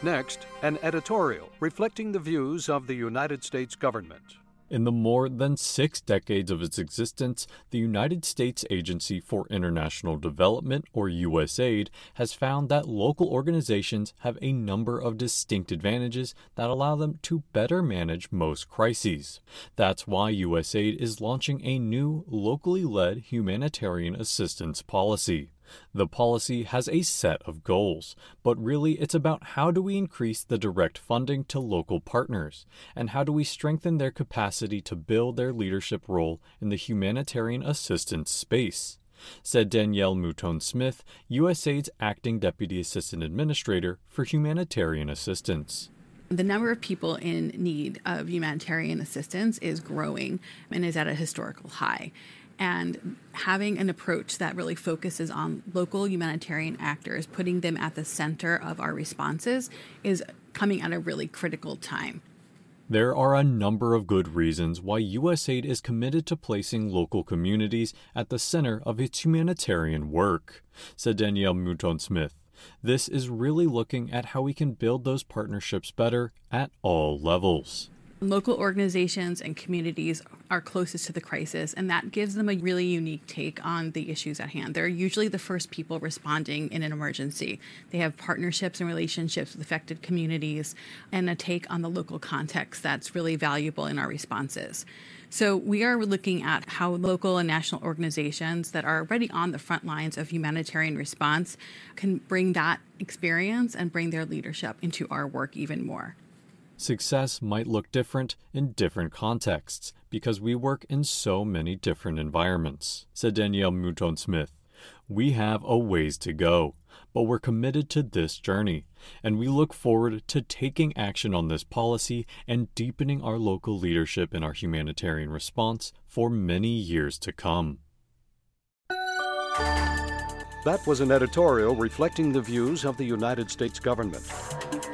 Next, an editorial reflecting the views of the United States government. In the more than 6 decades of its existence, the United States Agency for International Development, or USAID, has found that local organizations have a number of distinct advantages that allow them to better manage most crises. That's why USAID is launching a new, locally led humanitarian assistance policy. The policy has a set of goals, but really it's about how do we increase the direct funding to local partners, and how do we strengthen their capacity to build their leadership role in the humanitarian assistance space, said Danielle Mouton-Smith, USAID's Acting Deputy Assistant Administrator for Humanitarian Assistance. The number of people in need of humanitarian assistance is growing and is at a historical high. And having an approach that really focuses on local humanitarian actors, putting them at the center of our responses, is coming at a really critical time. There are a number of good reasons why USAID is committed to placing local communities at the center of its humanitarian work, said Danielle Mouton-Smith. This is really looking at how we can build those partnerships better at all levels. Local organizations and communities are closest to the crisis, and that gives them a really unique take on the issues at hand. They're usually the first people responding in an emergency. They have partnerships and relationships with affected communities and a take on the local context that's really valuable in our responses. So we are looking at how local and national organizations that are already on the front lines of humanitarian response can bring that experience and bring their leadership into our work even more. Success might look different in different contexts because we work in so many different environments, said Danielle Mouton-Smith. We have a ways to go, but we're committed to this journey, and we look forward to taking action on this policy and deepening our local leadership in our humanitarian response for many years to come. That was an editorial reflecting the views of the United States government.